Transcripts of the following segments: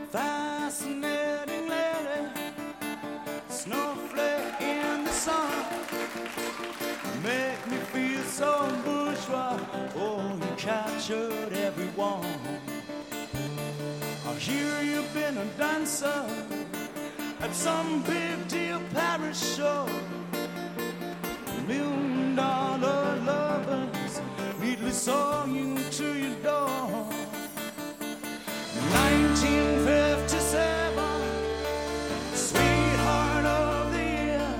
Fascinating lady, snowflake in the sun, make me feel so bourgeois. Oh, you captured everyone. I hear you've been a dancer at some big deal Paris show. $1,000,000 lovers neatly saw you to your door. 1957, sweetheart of the year.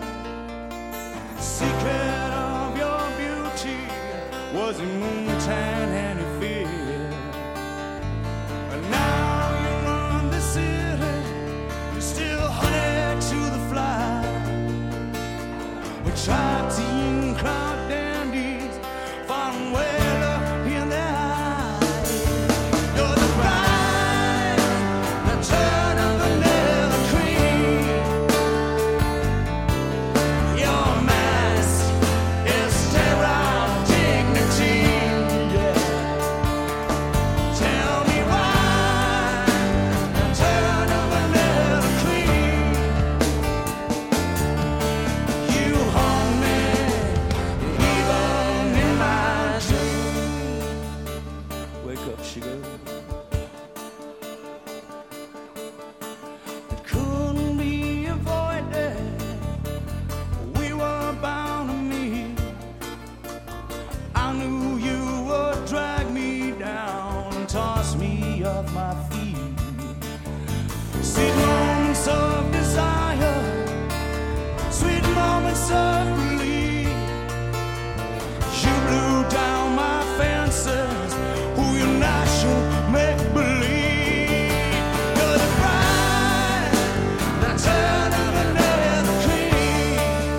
Secret of your beauty was a moontan and a fear. And now you run the city, you're still honey to the fly. We tried to crowd dandies, found well up in their eyes. You're the bride, the turn of vanilla cream. Your mask is sterile dignity. Yeah. Tell me why, the turn of vanilla cream. You haunt me even in my dream. Wake up, sugar. It couldn't be avoided. We were bound to meet. I knew you would drag me down and toss me off my feet. Sweet moments of desire, sweet moments of relief. You blew down my fences, who you natural make believe. You're the bride, the turn of another queen.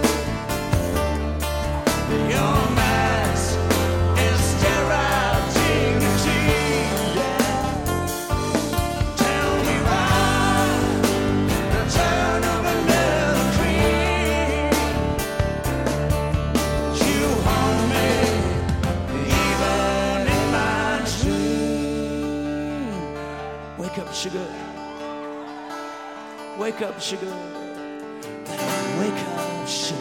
Your mask is sterile dignity. Yeah. Tell me why, the turn of another queen. You haunt me even in my dream. Wake up, sugar. Wake up, sugar. Wake up, sugar.